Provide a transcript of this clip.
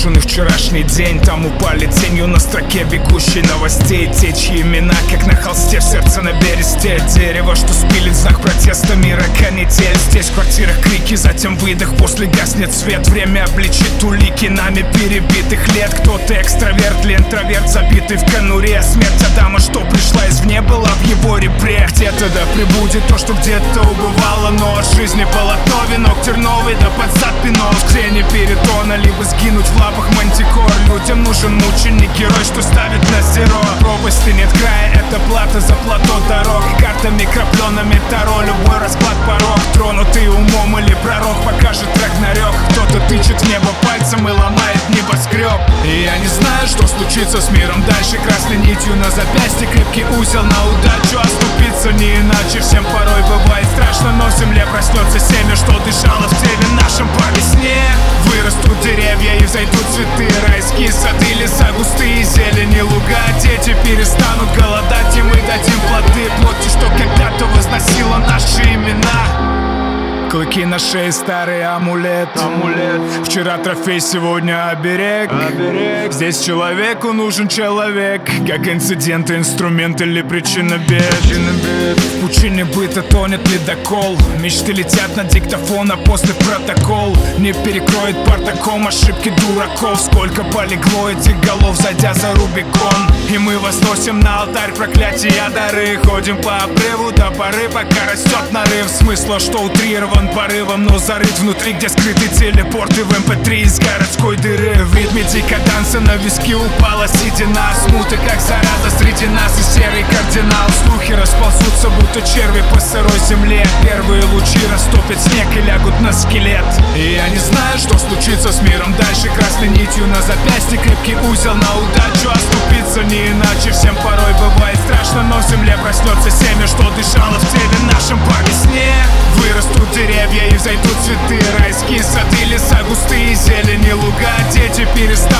брошенный вчерашний день. Там упали тенью на строке бегущей новостей те, чьи имена, как на холсте, в сердце на бересте. Дерево, что спилит знак протеста мира канитель. Здесь в квартирах крики, затем выдох, после гаснет свет. Время обличит улики нами перебитых лет. Кто-то экстраверт ли интроверт, забитый в конуре. Смерть Адама, что пришла извне, была в его ребре. Где-то да прибудет то, что где-то убывало, но от жизни полотно, венок терновый, да под зад пинок. Где не перетона, либо сгинуть в лапах мантикор. Людям нужен мученик, герой, что ставит на зеро. Пропасти нет края, это плата за плато дорог. Картами крапленными таро, любой расклад порог. Тронутый умом или пророк покажет рагнарёк. Кто-то тычет в небо пальцем и ломает небоскреб. И я не знаю, что случится с миром дальше. Красной нитью на запястье крепкий узел на удачу. Оступиться не иначе, всем порой бывает страшно. Но в земле проснется семя, что дышало в теле нашем по весне. Вырастут деревья и взойдут цветы, райские сады, леса густые, зелени, луга. Дети перестанут голодать, и мы дадим плоды плоти, что когда-то возносила наши имена. Клыки на шее, старый амулет. Вчера трофей, сегодня оберег. Здесь человеку нужен человек, как инцидент, инструмент или причина бед. В пучине быта тонет ледокол. Мечты летят на диктофон, а после протокол не перекроет партаком ошибки дураков. Сколько полегло этих голов, зайдя за Рубикон. И мы возносим на алтарь проклятия дары. Ходим по обрыву до поры, пока растет нарыв. Смысла, что утрирован порывом, но зарыт внутри, где скрыты телепорты в MP3 из городской дыры. В ритме декаданса на виски упала седина. Смуты, как зараза, среди нас и серый кардинал. Слухи расползутся, будто черви по сырой земле. Первые лучи растопят снег и лягут на скелет. И я не знаю, что случится с миром дальше. Красной нитью на запястье крепкий узел на удачу. Оступиться не иначе, всем порой бывает страшно. Но в земле проснется семя, что дышало в теле нашем по весне. Вырастут деревья и взойдут цветы, райские сады, леса густые, зелени, луга. Дети перестанут